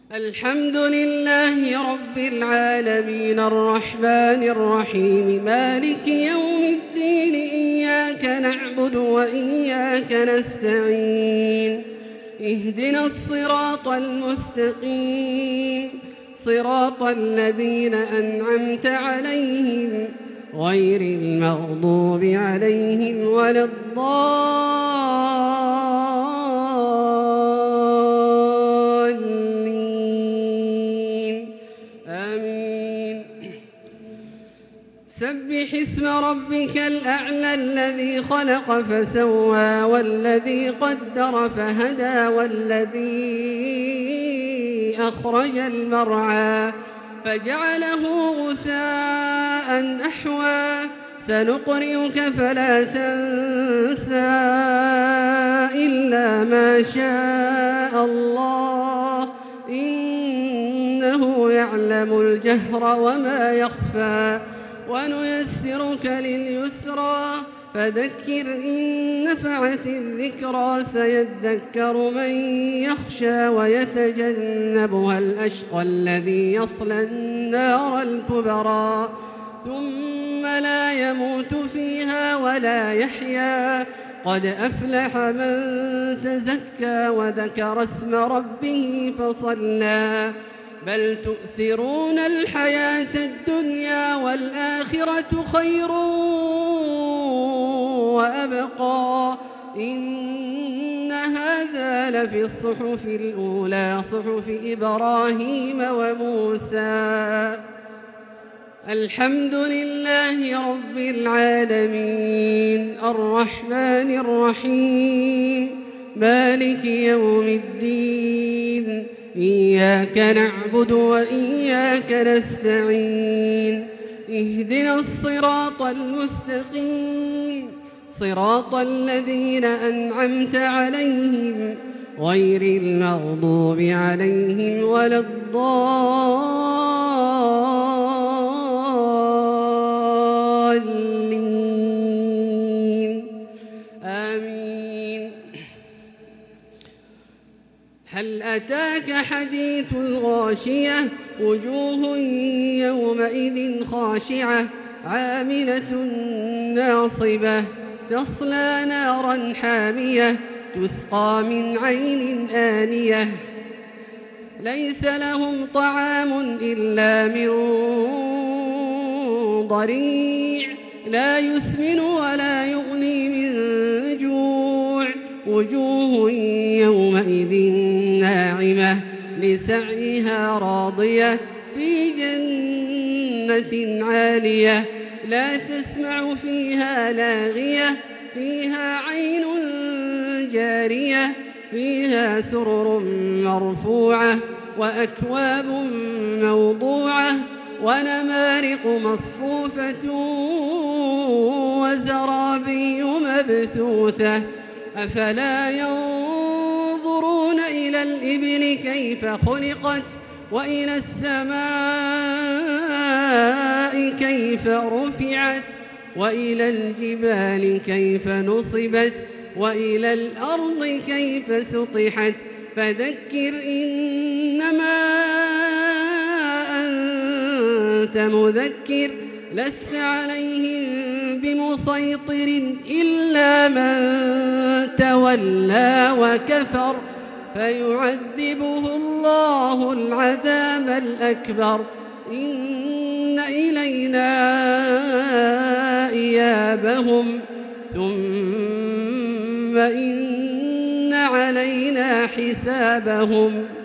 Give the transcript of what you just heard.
الحمد لله رب العالمين الرحمن الرحيم مالك يوم الدين إياك نعبد وإياك نستعين اهدنا الصراط المستقيم صراط الذين أنعمت عليهم غير المغضوب عليهم ولا الضالين آمين. سبح اسم ربك الأعلى الذي خلق فسوى والذي قدر فهدى والذي أخرج المرعى فجعله غثاء أحوى سنقرئك فلا تنسى إلا ما شاء الله إنه يعلم الجهر وما يخفى ونيسرك لليسرى فذكر إن نفعت الذكرى سيذكر من يخشى ويتجنبها الأشقى الذي يصلى النار الكبرى ثم لا يموت فيها ولا يحيا قد أفلح من تزكى وذكر اسم ربه فصلى بل تؤثرون الحياة الدنيا والآخرة خير وأبقى إن هذا لفي الصحف الأولى صحف إبراهيم وموسى. الحمد لله رب العالمين الرحمن الرحيم مالك يوم الدين إياك نعبد وإياك نستعين اهدنا الصراط المستقيم صراط الذين أنعمت عليهم غير المغضوب عليهم ولا الضالين آمين. هل أتاك حديث الغاشية وجوه يومئذ خاشعة عاملة ناصبة تصلى نارا حامية تسقى من عين آنية ليس لهم طعام إلا من ضريع لا يسمن ولا يغني من جوع وجوه يومئذ ناعمة لسعيها راضية في جنة عالية لا تسمع فيها لاغية فيها عين جارية فيها سرر مرفوعة وأكواب موضوعة ونمارق مصفوفة وزرابي مبثوثة أفلا ينظرون إلى الإبل كيف خلقت وإلى السماء كيف رفعت وإلى الجبال كيف نصبت وإلى الأرض كيف سطحت فذكر إنما أنت مذكر لست عليهم بمسيطر إلا من تولى وكفر فيعذبه الله العذاب الأكبر إن إلينا إيابهم ثم إن علينا حسابهم.